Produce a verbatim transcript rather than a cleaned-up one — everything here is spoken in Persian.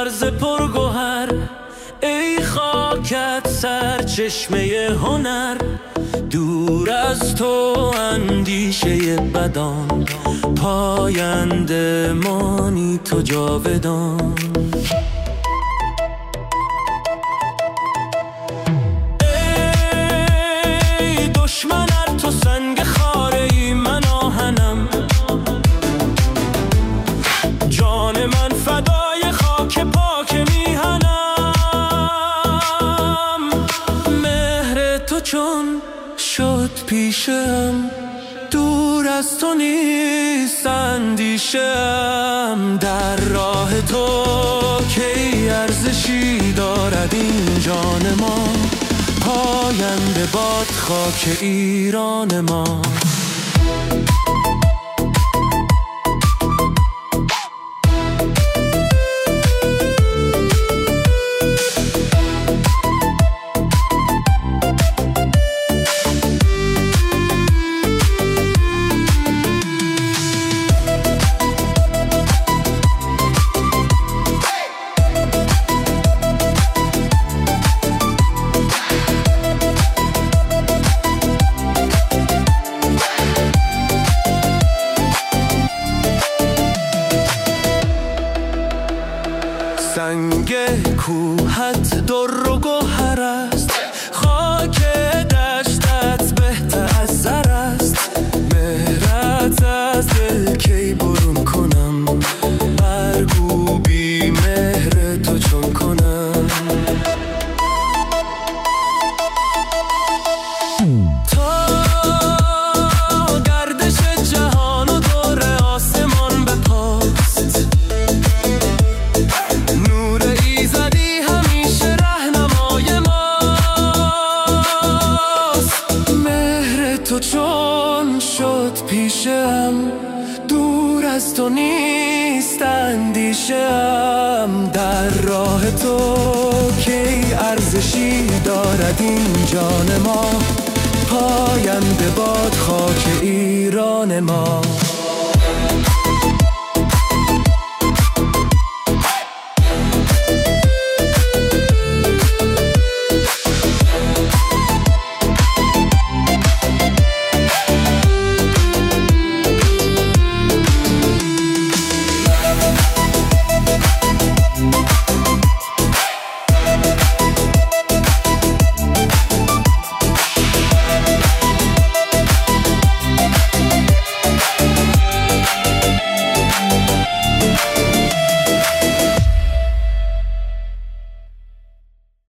مرز پرگوهر، ای خاکت سرچشمه هنر. دور از تو اندیشه بدان، پاینده مانی تو جاودان. ای دشمن ار تو سنگ خاره ای من آهنم، جان من فدای خاک پاک میهنم. مهر تو چون شد پیشم، دور از تو نیست اندیشم. در راه تو کی ارزشی دارد این جان ما، پاینده باد خاک ایران ما. سنگ کوهت در و گوهر است، خاک دشتت بهتر از زر است. مهرت از دل کی برون کنم، برگو بی مهر تو چون کنم. تا گردش جهان و دور آسمان بپاست، تو چون شد پیشم، دور از تو نیست اندیشم. در راه تو کی ارزشی دارد این جان ما، پاینده باد خاک ایران ما.